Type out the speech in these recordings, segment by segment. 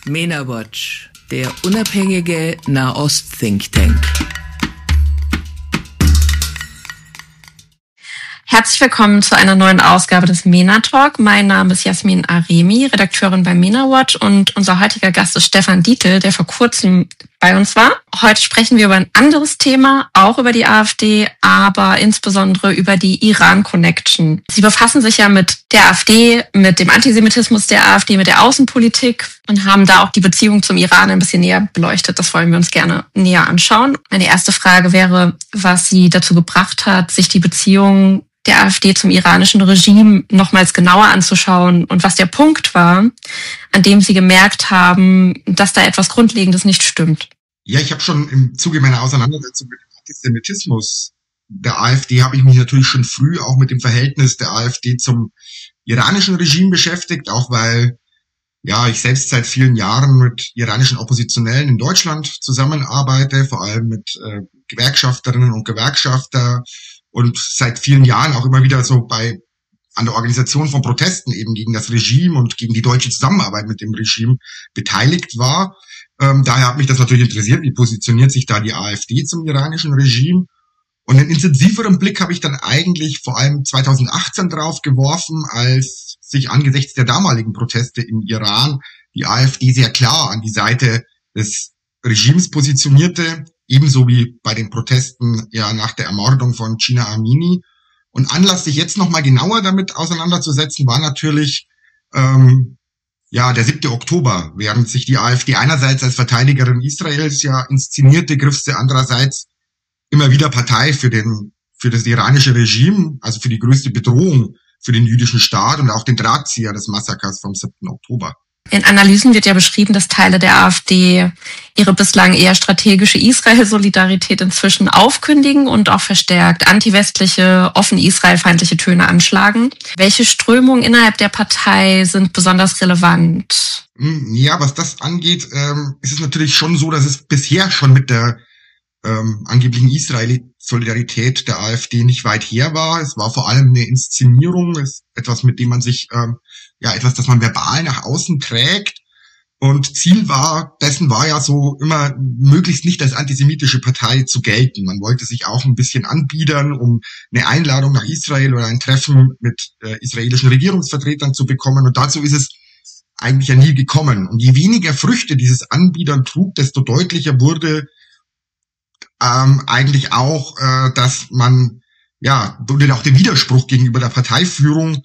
MENA Watch, der unabhängige Nahost-Think Tank. Herzlich willkommen zu einer neuen Ausgabe des MENA Talk. Mein Name ist Jasmin Aremi, Redakteurin bei MENA Watch, und unser heutiger Gast ist Stefan Dietl, der vor kurzem bei uns war. Heute sprechen wir über ein anderes Thema, auch über die AfD, aber insbesondere über die Iran-Connection. Sie befassen sich ja mit der AfD, mit dem Antisemitismus der AfD, mit der Außenpolitik und haben da auch die Beziehung zum Iran ein bisschen näher beleuchtet. Das wollen wir uns gerne näher anschauen. Meine erste Frage wäre, was Sie dazu gebracht hat, sich die Beziehung der AfD zum iranischen Regime nochmals genauer anzuschauen und was der Punkt war, an dem Sie gemerkt haben, dass da etwas Grundlegendes nicht stimmt. Ja, ich habe schon im Zuge meiner Auseinandersetzung mit dem Antisemitismus der AfD habe ich mich natürlich schon früh auch mit dem Verhältnis der AfD zum iranischen Regime beschäftigt, auch weil ich selbst seit vielen Jahren mit iranischen Oppositionellen in Deutschland zusammenarbeite, vor allem mit Gewerkschafterinnen und Gewerkschafter, und seit vielen Jahren auch immer wieder so an der Organisation von Protesten eben gegen das Regime und gegen die deutsche Zusammenarbeit mit dem Regime beteiligt war. Daher hat mich das natürlich interessiert, wie positioniert sich da die AfD zum iranischen Regime. Und einen intensiveren Blick habe ich dann eigentlich vor allem 2018 drauf geworfen, als sich angesichts der damaligen Proteste im Iran die AfD sehr klar an die Seite des Regimes positionierte, ebenso wie bei den Protesten nach der Ermordung von Gina Amini. Und Anlass, sich jetzt nochmal genauer damit auseinanderzusetzen, war natürlich der 7. Oktober, während sich die AfD einerseits als Verteidigerin Israels inszenierte, griff sie andererseits immer wieder Partei für das iranische Regime, also für die größte Bedrohung für den jüdischen Staat und auch den Drahtzieher des Massakers vom 7. Oktober. In Analysen wird ja beschrieben, dass Teile der AfD ihre bislang eher strategische Israel-Solidarität inzwischen aufkündigen und auch verstärkt antiwestliche, offen israelfeindliche Töne anschlagen. Welche Strömungen innerhalb der Partei sind besonders relevant? Ja, was das angeht, ist es natürlich schon so, dass es bisher schon mit der angeblichen Israel-Solidarität der AfD nicht weit her war. Es war vor allem eine Inszenierung, etwas, mit dem man sich etwas, das man verbal nach außen trägt. Und Ziel dessen war ja so immer, möglichst nicht als antisemitische Partei zu gelten. Man wollte sich auch ein bisschen anbiedern, um eine Einladung nach Israel oder ein Treffen mit israelischen Regierungsvertretern zu bekommen. Und dazu ist es eigentlich ja nie gekommen. Und je weniger Früchte dieses Anbiedern trug, desto deutlicher wurde eigentlich auch, dass man, wurde auch der Widerspruch gegenüber der Parteiführung,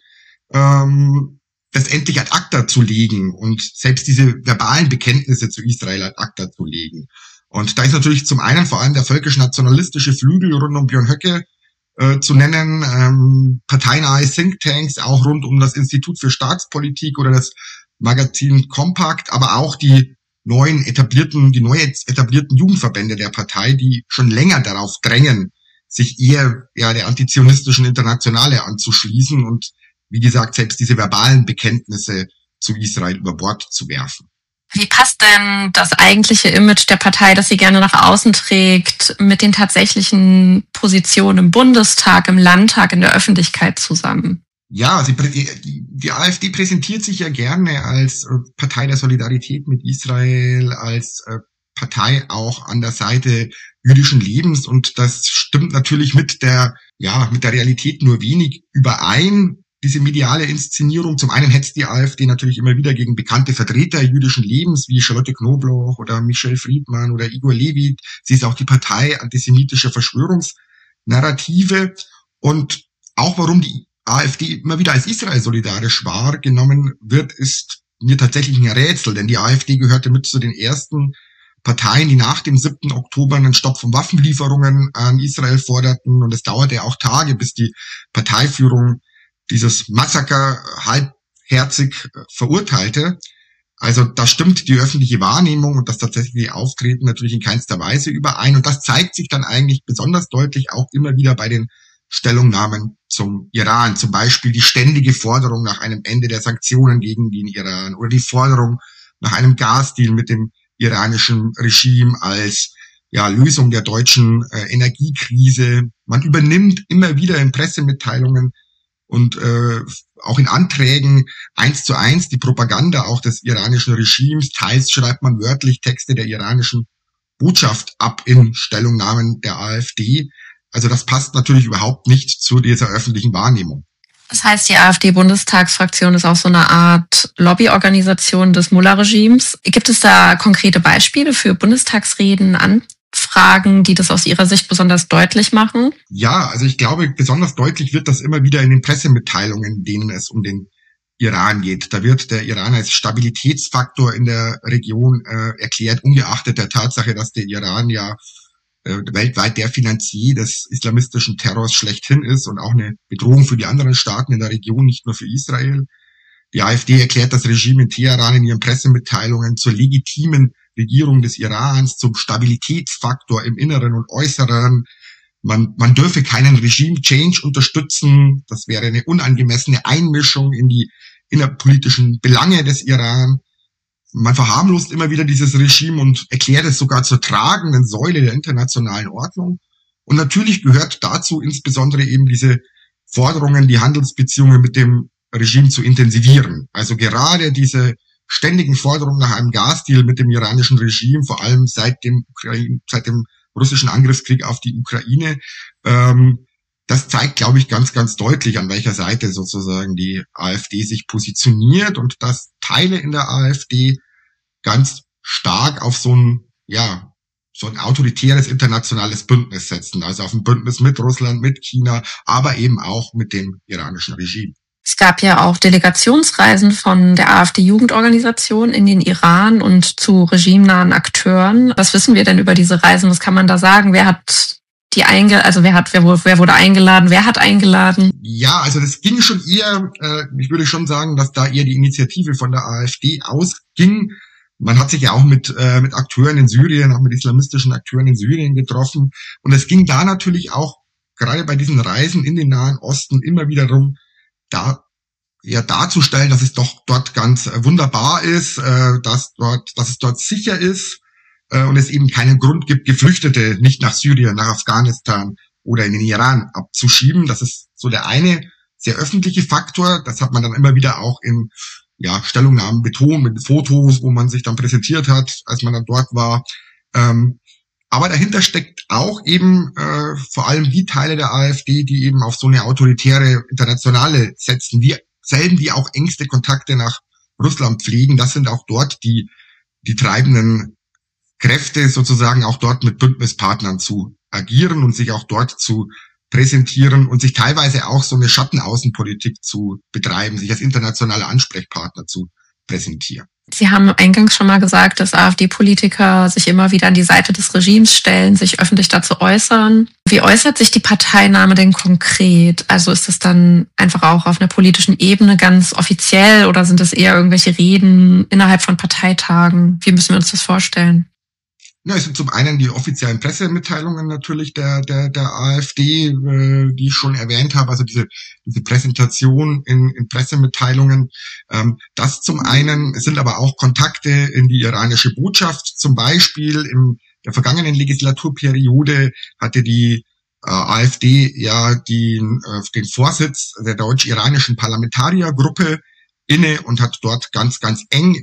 das endlich ad acta zu legen und selbst diese verbalen Bekenntnisse zu Israel ad acta zu legen. Und da ist natürlich zum einen vor allem der völkisch-nationalistische Flügel rund um Björn Höcke zu nennen, parteinahe Thinktanks, auch rund um das Institut für Staatspolitik oder das Magazin Compact, aber auch die neu etablierten Jugendverbände der Partei, die schon länger darauf drängen, sich eher der antizionistischen Internationale anzuschließen und, wie gesagt, selbst diese verbalen Bekenntnisse zu Israel über Bord zu werfen. Wie passt denn das eigentliche Image der Partei, das sie gerne nach außen trägt, mit den tatsächlichen Positionen im Bundestag, im Landtag, in der Öffentlichkeit zusammen? Ja, die AfD präsentiert sich ja gerne als Partei der Solidarität mit Israel, als Partei auch an der Seite jüdischen Lebens, und das stimmt natürlich mit der Realität nur wenig überein. Diese mediale Inszenierung, zum einen hetzt die AfD natürlich immer wieder gegen bekannte Vertreter jüdischen Lebens wie Charlotte Knobloch oder Michel Friedmann oder Igor Levit. Sie ist auch die Partei antisemitischer Verschwörungsnarrative, und auch warum die AfD immer wieder als Israel solidarisch wahrgenommen wird, ist mir tatsächlich ein Rätsel, denn die AfD gehörte mit zu den ersten Parteien, die nach dem 7. Oktober einen Stopp von Waffenlieferungen an Israel forderten, und es dauerte ja auch Tage, bis die Parteiführung dieses Massaker halbherzig verurteilte. Also da stimmt die öffentliche Wahrnehmung und das tatsächliche Auftreten natürlich in keinster Weise überein, und das zeigt sich dann eigentlich besonders deutlich auch immer wieder bei den Stellungnahmen zum Iran, zum Beispiel die ständige Forderung nach einem Ende der Sanktionen gegen den Iran oder die Forderung nach einem Gasdeal mit dem iranischen Regime als Lösung der deutschen Energiekrise. Man übernimmt immer wieder in Pressemitteilungen und auch in Anträgen 1:1 die Propaganda auch des iranischen Regimes. Teils schreibt man wörtlich Texte der iranischen Botschaft ab in Stellungnahmen der AfD. Also das passt natürlich überhaupt nicht zu dieser öffentlichen Wahrnehmung. Das heißt, die AfD-Bundestagsfraktion ist auch so eine Art Lobbyorganisation des Mullah-Regimes. Gibt es da konkrete Beispiele für Bundestagsreden, Anfragen, die das aus Ihrer Sicht besonders deutlich machen? Ja, also ich glaube, besonders deutlich wird das immer wieder in den Pressemitteilungen, in denen es um den Iran geht. Da wird der Iran als Stabilitätsfaktor in der Region erklärt, ungeachtet der Tatsache, dass der Iran ja weltweit der Finanzier des islamistischen Terrors schlechthin ist und auch eine Bedrohung für die anderen Staaten in der Region, nicht nur für Israel. Die AfD erklärt das Regime in Teheran in ihren Pressemitteilungen zur legitimen Regierung des Irans, zum Stabilitätsfaktor im Inneren und Äußeren. Man dürfe keinen Regime-Change unterstützen. Das wäre eine unangemessene Einmischung in die innerpolitischen Belange des Iran. Man verharmlost immer wieder dieses Regime und erklärt es sogar zur tragenden Säule der internationalen Ordnung. Und natürlich gehört dazu insbesondere eben diese Forderungen, die Handelsbeziehungen mit dem Regime zu intensivieren. Also gerade diese ständigen Forderungen nach einem Gasdeal mit dem iranischen Regime, vor allem seit dem russischen Angriffskrieg auf die Ukraine, das zeigt, glaube ich, ganz, ganz deutlich, an welcher Seite sozusagen die AfD sich positioniert und dass Teile in der AfD ganz stark auf so ein autoritäres internationales Bündnis setzen, also auf ein Bündnis mit Russland, mit China, aber eben auch mit dem iranischen Regime. Es gab ja auch Delegationsreisen von der AfD-Jugendorganisation in den Iran und zu regimenahen Akteuren. Was wissen wir denn über diese Reisen? Was kann man da sagen? Wer wurde eingeladen? Wer hat eingeladen? Ja, also das ging schon eher, ich würde schon sagen, dass da eher die Initiative von der AfD ausging. Man hat sich ja auch mit Akteuren in Syrien, auch mit islamistischen Akteuren in Syrien getroffen. Und es ging da natürlich auch, gerade bei diesen Reisen in den Nahen Osten, immer wieder darum, darzustellen, dass es doch dort ganz wunderbar ist, dass es dort sicher ist und es eben keinen Grund gibt, Geflüchtete nicht nach Syrien, nach Afghanistan oder in den Iran abzuschieben. Das ist so der eine sehr öffentliche Faktor. Das hat man dann immer wieder auch in Stellungnahmen betont, mit Fotos, wo man sich dann präsentiert hat, als man dann dort war. Aber dahinter steckt auch eben vor allem die Teile der AfD, die eben auf so eine autoritäre Internationale setzen, die auch engste Kontakte nach Russland pflegen. Das sind auch dort die treibenden Kräfte, sozusagen auch dort mit Bündnispartnern zu agieren und sich auch dort zu präsentieren und sich teilweise auch so eine Schattenaußenpolitik zu betreiben, sich als internationaler Ansprechpartner zu präsentieren. Sie haben eingangs schon mal gesagt, dass AfD-Politiker sich immer wieder an die Seite des Regimes stellen, sich öffentlich dazu äußern. Wie äußert sich die Parteinahme denn konkret? Also ist es dann einfach auch auf einer politischen Ebene ganz offiziell oder sind es eher irgendwelche Reden innerhalb von Parteitagen? Wie müssen wir uns das vorstellen? Ja, es sind zum einen die offiziellen Pressemitteilungen natürlich der AfD, die ich schon erwähnt habe, also diese Präsentation in Pressemitteilungen. Das zum einen, es sind aber auch Kontakte in die iranische Botschaft. Zum Beispiel in der vergangenen Legislaturperiode hatte die AfD den Vorsitz der deutsch-iranischen Parlamentariergruppe inne und hat dort ganz, ganz eng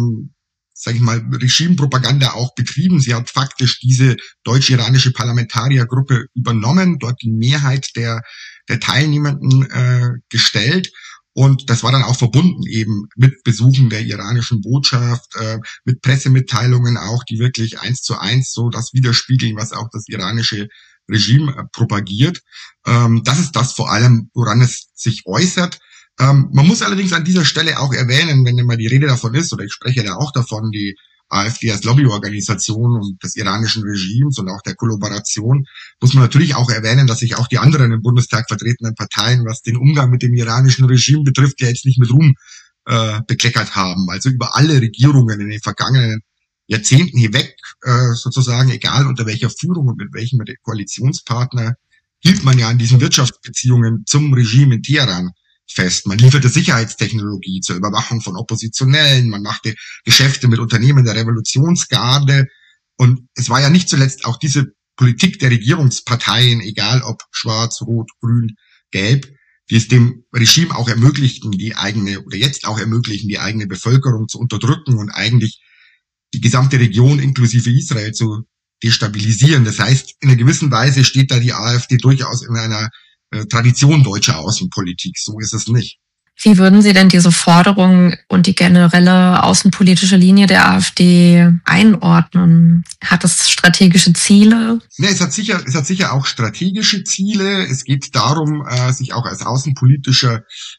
Regimepropaganda auch betrieben. Sie hat faktisch diese deutsch-iranische Parlamentariergruppe übernommen, dort die Mehrheit der Teilnehmenden gestellt. Und das war dann auch verbunden eben mit Besuchen der iranischen Botschaft, mit Pressemitteilungen auch, die wirklich 1:1 so das widerspiegeln, was auch das iranische Regime propagiert. Das ist das vor allem, woran es sich äußert. Man muss allerdings an dieser Stelle auch erwähnen, wenn immer die Rede davon ist, oder ich spreche da auch davon, die AfD als Lobbyorganisation und des iranischen Regimes und auch der Kollaboration, muss man natürlich auch erwähnen, dass sich auch die anderen im Bundestag vertretenen Parteien, was den Umgang mit dem iranischen Regime betrifft, ja jetzt nicht mit Ruhm bekleckert haben. Also über alle Regierungen in den vergangenen Jahrzehnten hinweg, sozusagen, egal unter welcher Führung und mit welchem Koalitionspartner, hielt man ja an diesen Wirtschaftsbeziehungen zum Regime in Teheran fest. Man lieferte Sicherheitstechnologie zur Überwachung von Oppositionellen, man machte Geschäfte mit Unternehmen der Revolutionsgarde und es war ja nicht zuletzt auch diese Politik der Regierungsparteien, egal ob schwarz, rot, grün, gelb, die es dem Regime auch ermöglichten, die eigene Bevölkerung zu unterdrücken und eigentlich die gesamte Region inklusive Israel zu destabilisieren. Das heißt, in einer gewissen Weise steht da die AfD durchaus in einer Tradition deutscher Außenpolitik. So ist es nicht. Wie würden Sie denn diese Forderung und die generelle außenpolitische Linie der AfD einordnen? Hat es strategische Ziele? Ne, es hat sicher auch strategische Ziele. Es geht darum, sich auch als außenpolitischer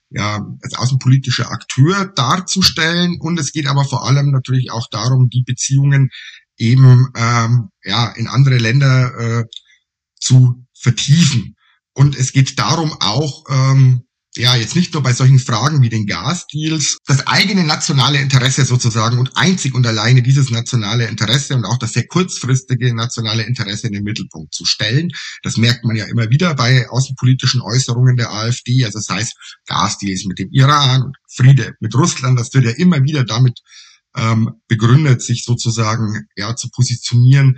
Akteur darzustellen. Und es geht aber vor allem natürlich auch darum, die Beziehungen eben in andere Länder zu vertiefen. Und es geht darum auch, jetzt nicht nur bei solchen Fragen wie den Gasdeals, das eigene nationale Interesse sozusagen und einzig und alleine dieses nationale Interesse und auch das sehr kurzfristige nationale Interesse in den Mittelpunkt zu stellen. Das merkt man ja immer wieder bei außenpolitischen Äußerungen der AfD. Also das heißt, Gasdeals mit dem Iran und Friede mit Russland, das wird ja immer wieder damit begründet, sich sozusagen zu positionieren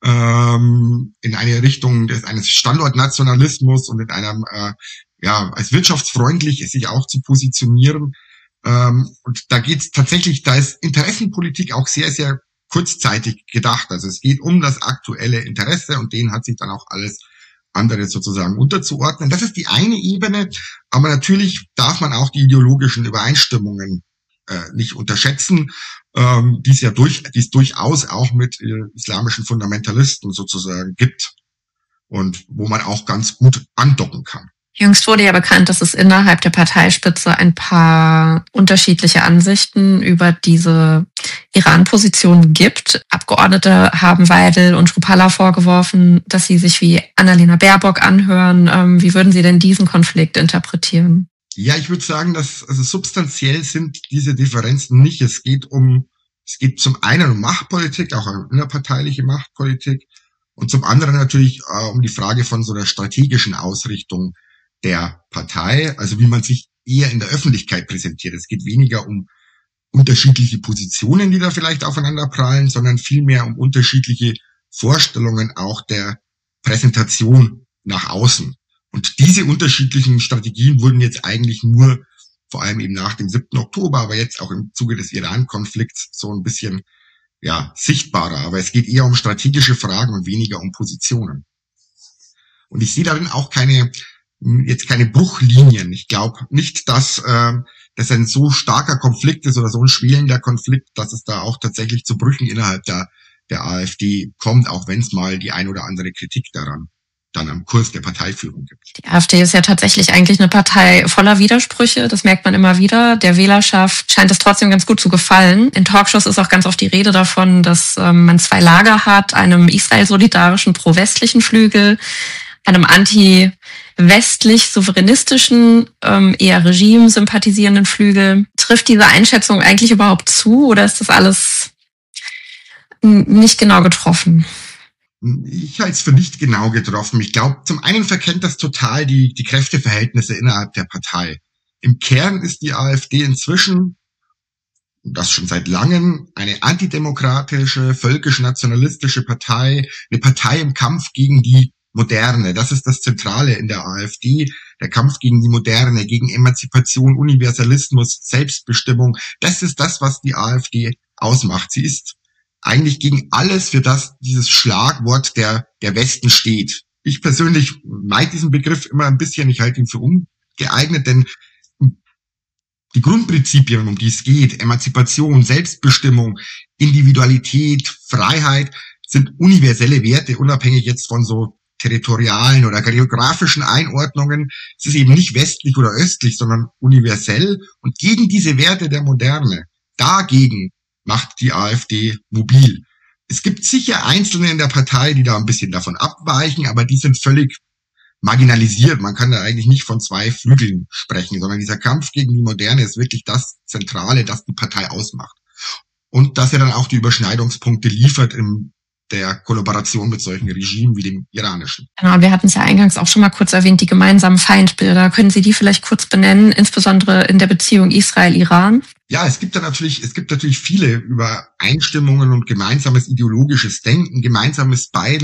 in eine Richtung eines Standortnationalismus und in einem als wirtschaftsfreundlich sich auch zu positionieren. Und da ist Interessenpolitik auch sehr, sehr kurzzeitig gedacht. Also es geht um das aktuelle Interesse und denen hat sich dann auch alles andere sozusagen unterzuordnen. Das ist die eine Ebene, aber natürlich darf man auch die ideologischen Übereinstimmungen nicht unterschätzen, die es durchaus auch mit islamischen Fundamentalisten sozusagen gibt und wo man auch ganz gut andocken kann. Jüngst wurde ja bekannt, dass es innerhalb der Parteispitze ein paar unterschiedliche Ansichten über diese Iran-Position gibt. Abgeordnete haben Weidel und Rupalla vorgeworfen, dass sie sich wie Annalena Baerbock anhören. Wie würden Sie denn diesen Konflikt interpretieren? Ja, ich würde sagen, dass substanziell sind diese Differenzen nicht. Es geht zum einen um Machtpolitik, auch um innerparteiliche Machtpolitik, und zum anderen natürlich um die Frage von so einer strategischen Ausrichtung der Partei, also wie man sich eher in der Öffentlichkeit präsentiert. Es geht weniger um unterschiedliche Positionen, die da vielleicht aufeinander prallen, sondern vielmehr um unterschiedliche Vorstellungen auch der Präsentation nach außen. Und diese unterschiedlichen Strategien wurden jetzt eigentlich nur, vor allem eben nach dem 7. Oktober, aber jetzt auch im Zuge des Iran-Konflikts so ein bisschen sichtbarer. Aber es geht eher um strategische Fragen und weniger um Positionen. Und ich sehe darin auch keine Bruchlinien. Ich glaube nicht, dass das ein so starker Konflikt ist oder so ein schwelender Konflikt, dass es da auch tatsächlich zu Brüchen innerhalb der AfD kommt, auch wenn es mal die ein oder andere Kritik daran dann am Kurs der Parteiführung gibt. Die AfD ist ja tatsächlich eigentlich eine Partei voller Widersprüche, das merkt man immer wieder. Der Wählerschaft scheint es trotzdem ganz gut zu gefallen. In Talkshows ist auch ganz oft die Rede davon, dass man zwei Lager hat, einem israel-solidarischen pro-westlichen Flügel, einem anti-westlich-souveränistischen, eher Regime-sympathisierenden Flügel. Trifft diese Einschätzung eigentlich überhaupt zu oder ist das alles nicht genau getroffen? Ich halte es für nicht genau getroffen. Ich glaube, zum einen verkennt das total die Kräfteverhältnisse innerhalb der Partei. Im Kern ist die AfD inzwischen, das schon seit langem, eine antidemokratische, völkisch-nationalistische Partei, eine Partei im Kampf gegen die Moderne. Das ist das Zentrale in der AfD, der Kampf gegen die Moderne, gegen Emanzipation, Universalismus, Selbstbestimmung. Das ist das, was die AfD ausmacht. Sie ist eigentlich gegen alles, für das dieses Schlagwort der Westen steht. Ich persönlich meide diesen Begriff immer ein bisschen, ich halte ihn für ungeeignet, denn die Grundprinzipien, um die es geht, Emanzipation, Selbstbestimmung, Individualität, Freiheit, sind universelle Werte, unabhängig jetzt von so territorialen oder geografischen Einordnungen. Es ist eben nicht westlich oder östlich, sondern universell. Und gegen diese Werte der Moderne, dagegen macht die AfD mobil. Es gibt sicher Einzelne in der Partei, die da ein bisschen davon abweichen, aber die sind völlig marginalisiert. Man kann da eigentlich nicht von zwei Flügeln sprechen, sondern dieser Kampf gegen die Moderne ist wirklich das Zentrale, das die Partei ausmacht. Und dass er dann auch die Überschneidungspunkte liefert in der Kollaboration mit solchen Regimen wie dem iranischen. Genau, und wir hatten es ja eingangs auch schon mal kurz erwähnt, die gemeinsamen Feindbilder. Können Sie die vielleicht kurz benennen, insbesondere in der Beziehung Israel-Iran? Ja, es gibt natürlich viele Übereinstimmungen und gemeinsames ideologisches Denken, gemeinsames beiden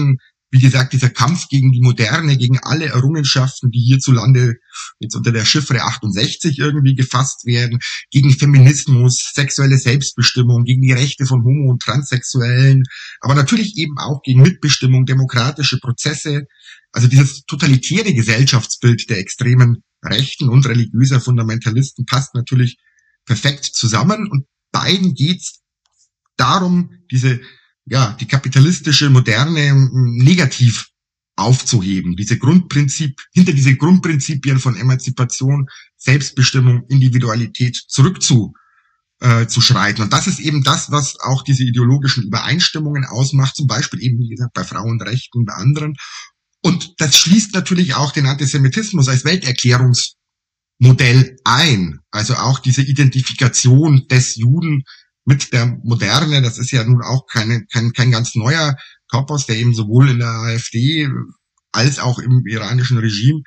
wie gesagt, dieser Kampf gegen die Moderne, gegen alle Errungenschaften, die hierzulande jetzt unter der Chiffre 68 irgendwie gefasst werden, gegen Feminismus, sexuelle Selbstbestimmung, gegen die Rechte von Homo- und Transsexuellen, aber natürlich eben auch gegen Mitbestimmung, demokratische Prozesse. Also dieses totalitäre Gesellschaftsbild der extremen Rechten und religiöser Fundamentalisten passt natürlich perfekt zusammen, und beiden geht's darum, die kapitalistische Moderne negativ aufzuheben, hinter diese Grundprinzipien von Emanzipation, Selbstbestimmung, Individualität zurückzuschreiten. Und das ist eben das, was auch diese ideologischen Übereinstimmungen ausmacht, zum Beispiel eben, wie gesagt, bei Frauenrechten, bei anderen. Und das schließt natürlich auch den Antisemitismus als Welterklärungsmodell ein. Also auch diese Identifikation des Juden mit der Moderne, das ist ja nun auch kein ganz neuer Topos, der eben sowohl in der AfD als auch im iranischen Regime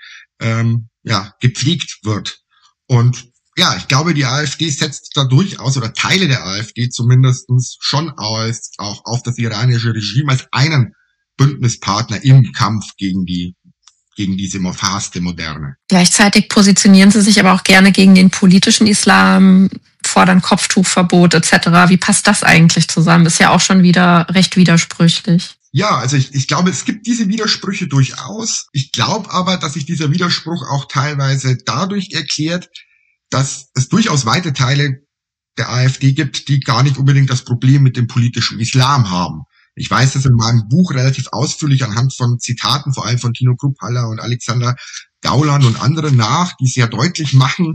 gepflegt wird. Und ja, ich glaube, die AfD setzt da durchaus, oder Teile der AfD zumindestens schon auch auf das iranische Regime als einen Bündnispartner im Kampf gegen diese verhasste Moderne. Gleichzeitig positionieren sie sich aber auch gerne gegen den politischen Islam, fordern Kopftuchverbot etc. Wie passt das eigentlich zusammen? Ist ja auch schon wieder recht widersprüchlich. Ja, also ich glaube, es gibt diese Widersprüche durchaus. Ich glaube aber, dass sich dieser Widerspruch auch teilweise dadurch erklärt, dass es durchaus weite Teile der AfD gibt, die gar nicht unbedingt das Problem mit dem politischen Islam haben. Ich weiß das in meinem Buch relativ ausführlich anhand von Zitaten, vor allem von Tino Krupphaller und Alexander Gauland und anderen die sehr deutlich machen,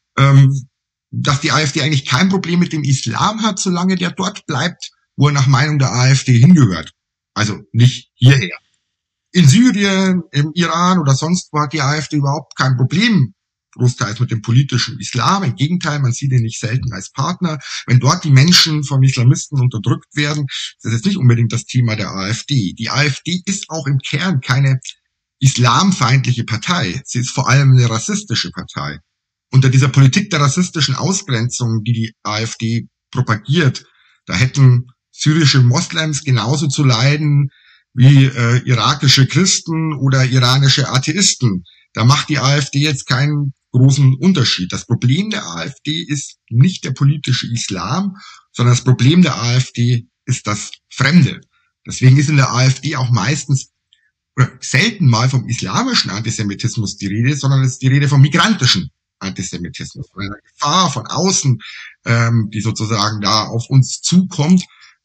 dass die AfD eigentlich kein Problem mit dem Islam hat, solange der dort bleibt, wo er nach Meinung der AfD hingehört. Also nicht hierher. In Syrien, im Iran oder sonst wo hat die AfD überhaupt kein Problem, großteils mit dem politischen Islam. Im Gegenteil, man sieht ihn nicht selten als Partner. Wenn dort die Menschen vom Islamisten unterdrückt werden, das ist jetzt nicht unbedingt das Thema der AfD. Die AfD ist auch im Kern keine islamfeindliche Partei. Sie ist vor allem eine rassistische Partei. Unter dieser Politik der rassistischen Ausgrenzung, die die AfD propagiert, da hätten syrische Moslems genauso zu leiden wie irakische Christen oder iranische Atheisten. Da macht die AfD jetzt keinen großen Unterschied. Das Problem der AfD ist nicht der politische Islam, sondern das Problem der AfD ist das Fremde. Deswegen ist in der AfD auch meistens oder selten mal vom islamischen Antisemitismus die Rede, sondern es ist die Rede vom migrantischen Antisemitismus, von einer Gefahr von außen, die sozusagen da auf uns zukommt.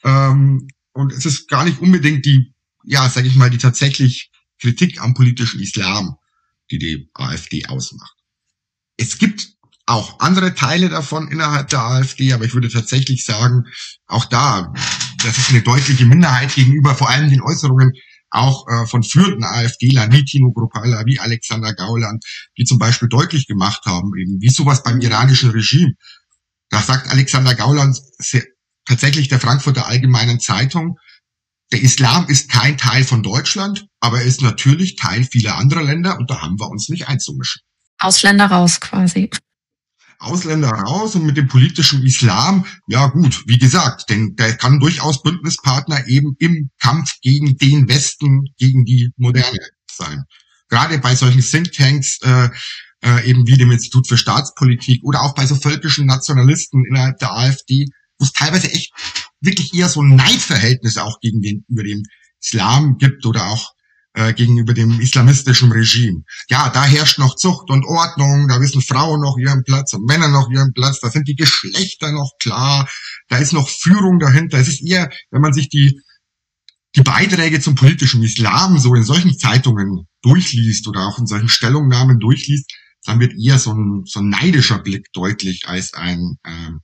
Und es ist gar nicht unbedingt die tatsächlich Kritik am politischen Islam, die AfD ausmacht. Es gibt auch andere Teile davon innerhalb der AfD, aber ich würde tatsächlich sagen, auch das ist eine deutliche Minderheit gegenüber vor allem den Äußerungen auch von führenden AfDlern wie Tino Krupphaller, wie Alexander Gauland, die zum Beispiel deutlich gemacht haben, eben wie sowas beim iranischen Regime. Da sagt Alexander Gauland tatsächlich der Frankfurter Allgemeinen Zeitung, der Islam ist kein Teil von Deutschland, aber er ist natürlich Teil vieler anderer Länder und da haben wir uns nicht einzumischen. Ausländer raus quasi. Ausländer raus, und mit dem politischen Islam, ja gut, wie gesagt, denn der kann durchaus Bündnispartner eben im Kampf gegen den Westen, gegen die Moderne sein. Gerade bei solchen Thinktanks, eben wie dem Institut für Staatspolitik oder auch bei so völkischen Nationalisten innerhalb der AfD, wo es teilweise echt wirklich eher so ein Neidverhältnis auch gegenüber dem Islam gibt oder auch gegenüber dem islamistischen Regime. Ja, da herrscht noch Zucht und Ordnung, da wissen Frauen noch ihren Platz und Männer noch ihren Platz, da sind die Geschlechter noch klar, da ist noch Führung dahinter. Es ist eher, wenn man sich die Beiträge zum politischen Islam so in solchen Zeitungen durchliest oder auch in solchen Stellungnahmen durchliest, dann wird eher so ein neidischer Blick deutlich als eher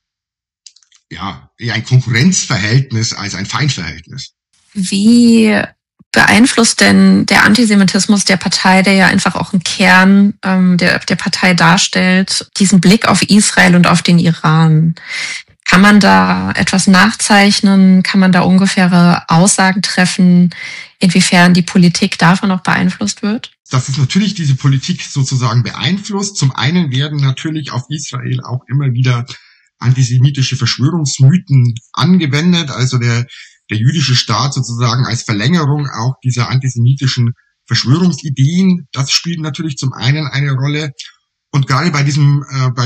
ein Konkurrenzverhältnis als ein Feindverhältnis. Wie beeinflusst denn der Antisemitismus der Partei, der ja einfach auch einen Kern der Partei darstellt, diesen Blick auf Israel und auf den Iran? Kann man da etwas nachzeichnen? Kann man da ungefähre Aussagen treffen, inwiefern die Politik davon auch beeinflusst wird? Dass es natürlich diese Politik sozusagen beeinflusst. Zum einen werden natürlich auf Israel auch immer wieder antisemitische Verschwörungsmythen angewendet. Also der jüdische Staat sozusagen als Verlängerung auch dieser antisemitischen Verschwörungsideen, das spielt natürlich zum einen eine Rolle. Und gerade bei diesem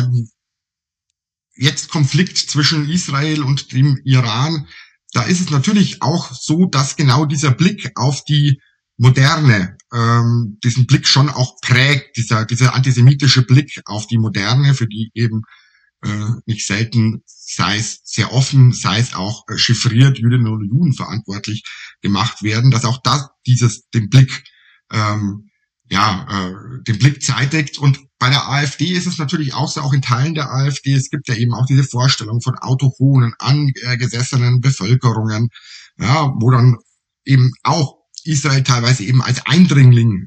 jetzt Konflikt zwischen Israel und dem Iran, da ist es natürlich auch so, dass genau dieser Blick auf die Moderne, diesen Blick schon auch prägt, dieser antisemitische Blick auf die Moderne, für die eben nicht selten, sei es sehr offen, sei es auch chiffriert, Jüdinnen und Juden verantwortlich gemacht werden, dass auch das den Blick zeitigt. Und bei der AfD ist es natürlich auch so, auch in Teilen der AfD, es gibt ja eben auch diese Vorstellung von autochthonen, angesessenen Bevölkerungen, ja, wo dann eben auch Israel teilweise eben als Eindringling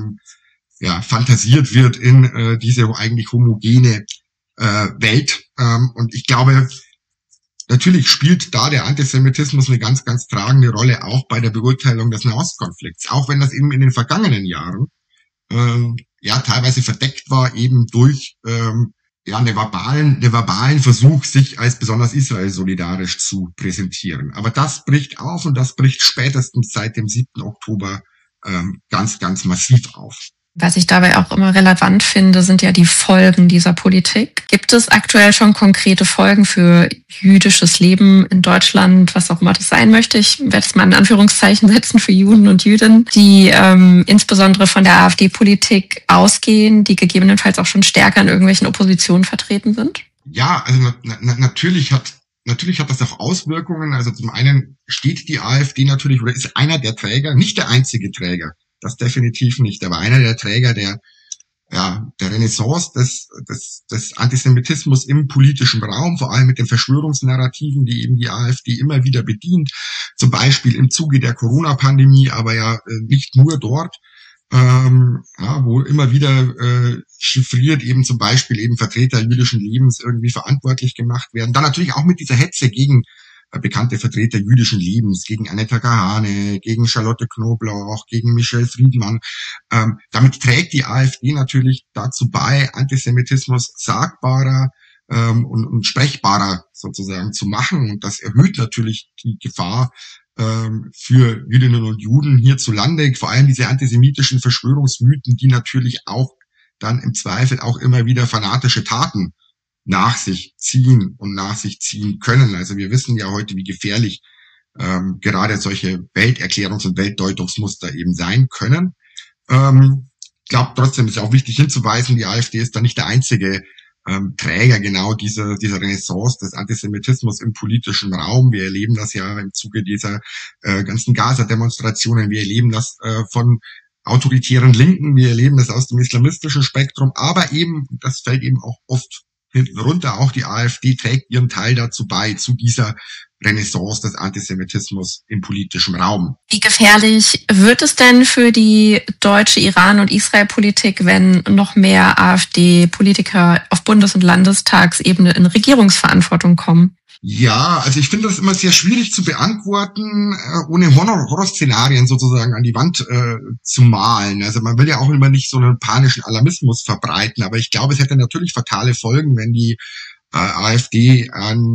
fantasiert wird in diese eigentlich homogene Welt. Und ich glaube, natürlich spielt da der Antisemitismus eine ganz, ganz tragende Rolle, auch bei der Beurteilung des Nahostkonflikts. Auch wenn das eben in den vergangenen Jahren teilweise verdeckt war, eben durch einen verbalen Versuch, sich als besonders Israel solidarisch zu präsentieren. Aber das bricht auf, und das bricht spätestens seit dem 7. Oktober ganz, ganz massiv auf. Was ich dabei auch immer relevant finde, sind ja die Folgen dieser Politik. Gibt es aktuell schon konkrete Folgen für jüdisches Leben in Deutschland, was auch immer das sein möchte? Ich werde es mal in Anführungszeichen setzen für Juden und Jüdinnen, die insbesondere von der AfD-Politik ausgehen, die gegebenenfalls auch schon stärker in irgendwelchen Oppositionen vertreten sind? Ja, also natürlich hat das auch Auswirkungen. Also zum einen steht die AfD natürlich, oder ist einer der Träger, nicht der einzige Träger, das definitiv nicht, aber einer der Träger der Renaissance des Antisemitismus im politischen Raum, vor allem mit den Verschwörungsnarrativen, die eben die AfD immer wieder bedient, zum Beispiel im Zuge der Corona-Pandemie, aber ja nicht nur dort, wo immer wieder chiffriert eben zum Beispiel eben Vertreter jüdischen Lebens irgendwie verantwortlich gemacht werden. Dann natürlich auch mit dieser Hetze gegen bekannte Vertreter jüdischen Lebens, gegen Annetta Kahane, gegen Charlotte Knoblauch, gegen Michelle Friedmann. Damit trägt die AfD natürlich dazu bei, Antisemitismus sagbarer und sprechbarer sozusagen zu machen. Und das erhöht natürlich die Gefahr für Jüdinnen und Juden hierzulande, vor allem diese antisemitischen Verschwörungsmythen, die natürlich auch dann im Zweifel auch immer wieder fanatische Taten nach sich ziehen können. Also wir wissen ja heute, wie gefährlich gerade solche Welterklärungs- und Weltdeutungsmuster eben sein können. Ich glaube trotzdem ist ja auch wichtig hinzuweisen, die AfD ist da nicht der einzige Träger genau dieser Renaissance des Antisemitismus im politischen Raum. Wir erleben das ja im Zuge dieser ganzen Gaza-Demonstrationen. Wir erleben das von autoritären Linken. Wir erleben das aus dem islamistischen Spektrum. Aber eben, das fällt eben auch oft hinten runter, auch die AfD trägt ihren Teil dazu bei, zu dieser Renaissance des Antisemitismus im politischen Raum. Wie gefährlich wird es denn für die deutsche Iran- und Israel-Politik, wenn noch mehr AfD-Politiker auf Bundes- und Landestagsebene in Regierungsverantwortung kommen? Ja, also ich finde das immer sehr schwierig zu beantworten, ohne Horrorszenarien sozusagen an die Wand zu malen. Also man will ja auch immer nicht so einen panischen Alarmismus verbreiten, aber ich glaube, es hätte natürlich fatale Folgen, wenn die AfD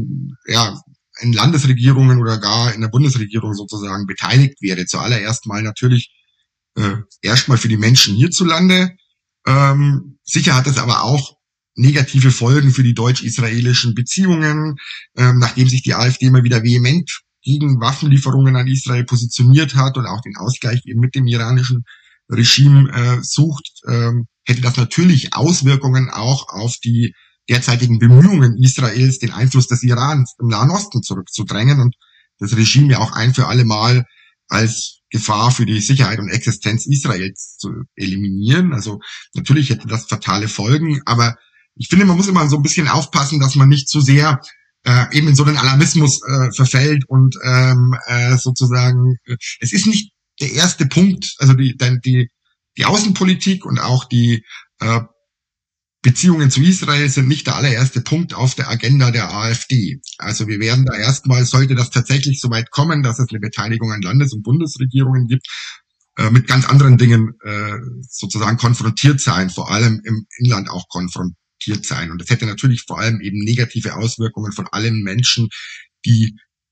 in Landesregierungen oder gar in der Bundesregierung sozusagen beteiligt wäre. Zuallererst mal natürlich erstmal für die Menschen hierzulande. Sicher hat es aber auch negative Folgen für die deutsch-israelischen Beziehungen, nachdem sich die AfD immer wieder vehement gegen Waffenlieferungen an Israel positioniert hat und auch den Ausgleich eben mit dem iranischen Regime sucht, hätte das natürlich Auswirkungen auch auf die derzeitigen Bemühungen Israels, den Einfluss des Irans im Nahen Osten zurückzudrängen und das Regime ja auch ein für alle Mal als Gefahr für die Sicherheit und Existenz Israels zu eliminieren. Also natürlich hätte das fatale Folgen, aber ich finde, man muss immer so ein bisschen aufpassen, dass man nicht zu sehr eben in so einen Alarmismus verfällt und sozusagen, es ist nicht der erste Punkt, also die Außenpolitik und auch die Beziehungen zu Israel sind nicht der allererste Punkt auf der Agenda der AfD. Also wir werden da erstmal, sollte das tatsächlich so weit kommen, dass es eine Beteiligung an Landes- und Bundesregierungen gibt, mit ganz anderen Dingen sozusagen konfrontiert sein, vor allem im Inland auch konfrontiert sein. Und das hätte natürlich vor allem eben negative Auswirkungen von allen Menschen, die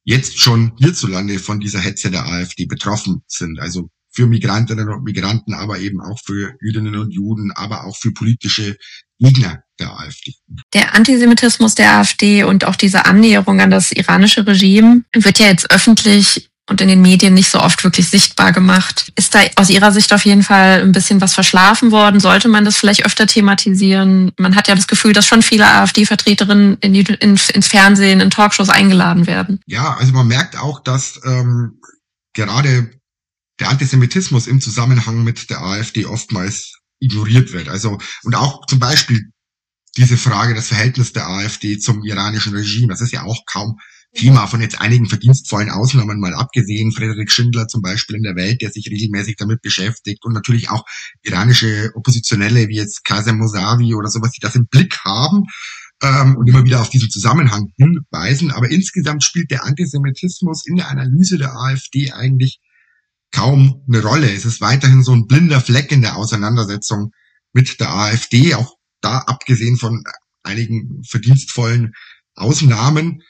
jetzt schon hierzulande von dieser Hetze der AfD betroffen sind. Also für Migrantinnen und Migranten, aber eben auch für Jüdinnen und Juden, aber auch für politische Gegner der AfD. Der Antisemitismus der AfD und auch diese Annäherung an das iranische Regime wird ja jetzt öffentlich und in den Medien nicht so oft wirklich sichtbar gemacht. Ist da aus Ihrer Sicht auf jeden Fall ein bisschen was verschlafen worden? Sollte man das vielleicht öfter thematisieren? Man hat ja das Gefühl, dass schon viele AfD-Vertreterinnen ins Fernsehen, in Talkshows eingeladen werden. Ja, also man merkt auch, dass gerade der Antisemitismus im Zusammenhang mit der AfD oftmals ignoriert wird. Also, und auch zum Beispiel diese Frage, das Verhältnis der AfD zum iranischen Regime, das ist ja auch kaum Thema, von jetzt einigen verdienstvollen Ausnahmen mal abgesehen. Friedrich Schindler zum Beispiel in der Welt, der sich regelmäßig damit beschäftigt, und natürlich auch iranische Oppositionelle wie jetzt Kazem Mousavi oder sowas, die das im Blick haben und immer wieder auf diesen Zusammenhang hinweisen. Aber insgesamt spielt der Antisemitismus in der Analyse der AfD eigentlich kaum eine Rolle. Es ist weiterhin so ein blinder Fleck in der Auseinandersetzung mit der AfD, auch da abgesehen von einigen verdienstvollen Ausnahmen.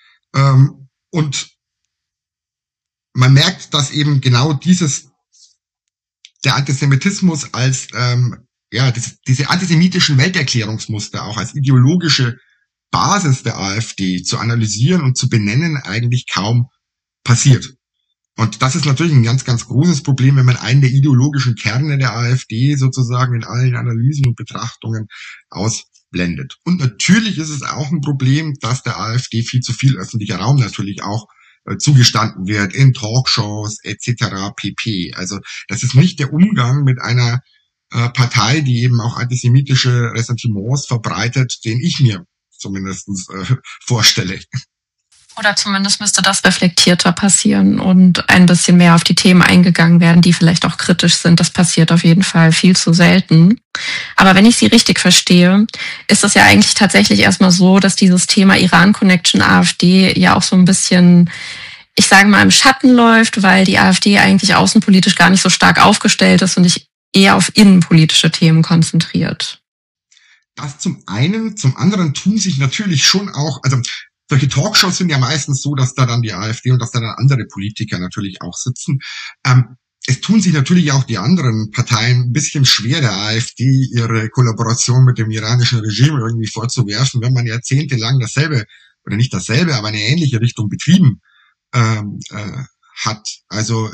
Und man merkt, dass eben genau der Antisemitismus als diese antisemitischen Welterklärungsmuster auch als ideologische Basis der AfD zu analysieren und zu benennen eigentlich kaum passiert. Und das ist natürlich ein ganz, ganz großes Problem, wenn man einen der ideologischen Kerne der AfD sozusagen in allen Analysen und Betrachtungen ausblendet. Und natürlich ist es auch ein Problem, dass der AfD viel zu viel öffentlicher Raum natürlich auch zugestanden wird in Talkshows etc. pp. Also das ist nicht der Umgang mit einer Partei, die eben auch antisemitische Ressentiments verbreitet, den ich mir zumindest vorstelle. Oder zumindest müsste das reflektierter passieren und ein bisschen mehr auf die Themen eingegangen werden, die vielleicht auch kritisch sind. Das passiert auf jeden Fall viel zu selten. Aber wenn ich Sie richtig verstehe, ist es ja eigentlich tatsächlich erstmal so, dass dieses Thema Iran-Connection AfD ja auch so ein bisschen, ich sage mal, im Schatten läuft, weil die AfD eigentlich außenpolitisch gar nicht so stark aufgestellt ist und sich eher auf innenpolitische Themen konzentriert. Das zum einen, zum anderen tun sich natürlich schon auch, also solche Talkshows sind ja meistens so, dass da dann die AfD und dass da dann andere Politiker natürlich auch sitzen. Es tun sich natürlich auch die anderen Parteien ein bisschen schwer, der AfD ihre Kollaboration mit dem iranischen Regime irgendwie vorzuwerfen, wenn man jahrzehntelang dasselbe, oder nicht dasselbe, aber eine ähnliche Richtung betrieben hat. Also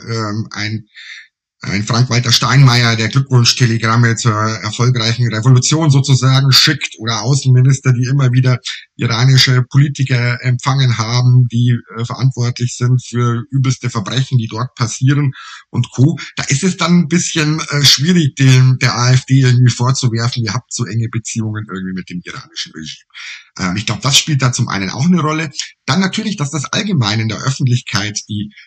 ein Frank-Walter Steinmeier, der Glückwunschtelegramme zur erfolgreichen Revolution sozusagen schickt, oder Außenminister, die immer wieder iranische Politiker empfangen haben, die verantwortlich sind für übelste Verbrechen, die dort passieren und Co. Da ist es dann ein bisschen schwierig, der AfD irgendwie vorzuwerfen, ihr habt so enge Beziehungen irgendwie mit dem iranischen Regime. Ich glaube, das spielt da zum einen auch eine Rolle. Dann natürlich, dass das allgemein in der Öffentlichkeit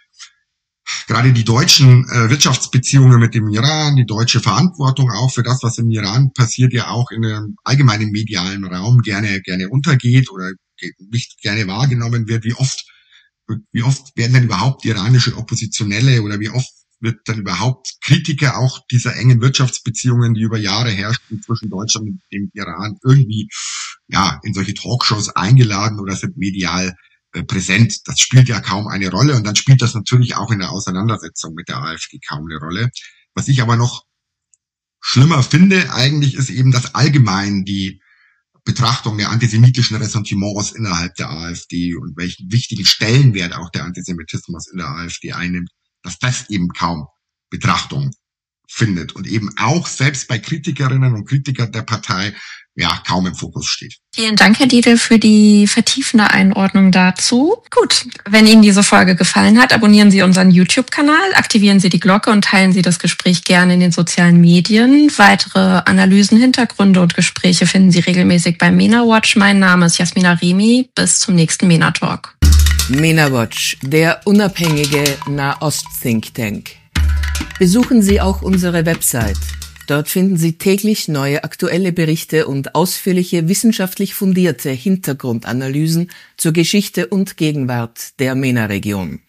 gerade die deutschen Wirtschaftsbeziehungen mit dem Iran, die deutsche Verantwortung auch für das, was im Iran passiert, ja auch in einem allgemeinen medialen Raum gerne untergeht oder nicht gerne wahrgenommen wird. Wie oft werden denn überhaupt iranische Oppositionelle oder wie oft wird dann überhaupt Kritiker auch dieser engen Wirtschaftsbeziehungen, die über Jahre herrschen zwischen Deutschland und dem Iran, irgendwie in solche Talkshows eingeladen oder sind medial präsent. Das spielt ja kaum eine Rolle, und dann spielt das natürlich auch in der Auseinandersetzung mit der AfD kaum eine Rolle. Was ich aber noch schlimmer finde eigentlich, ist eben, dass allgemein die Betrachtung der antisemitischen Ressentiments innerhalb der AfD und welchen wichtigen Stellenwert auch der Antisemitismus in der AfD einnimmt, dass das eben kaum Betrachtung findet und eben auch selbst bei Kritikerinnen und Kritikern der Partei kaum im Fokus steht. Vielen Dank, Herr Dietl, für die vertiefende Einordnung dazu. Gut, wenn Ihnen diese Folge gefallen hat, abonnieren Sie unseren YouTube-Kanal, aktivieren Sie die Glocke und teilen Sie das Gespräch gerne in den sozialen Medien. Weitere Analysen, Hintergründe und Gespräche finden Sie regelmäßig bei MENA Watch. Mein Name ist Jasmin Aremi. Bis zum nächsten MENA Talk. MENA Watch, der unabhängige Nahost-Think Tank. Besuchen Sie auch unsere Website. Dort finden Sie täglich neue aktuelle Berichte und ausführliche wissenschaftlich fundierte Hintergrundanalysen zur Geschichte und Gegenwart der MENA-Region.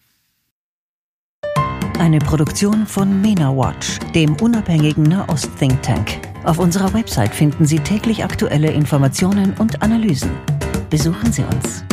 Eine Produktion von MENA Watch, dem unabhängigen Nahost-Think Tank. Auf unserer Website finden Sie täglich aktuelle Informationen und Analysen. Besuchen Sie uns.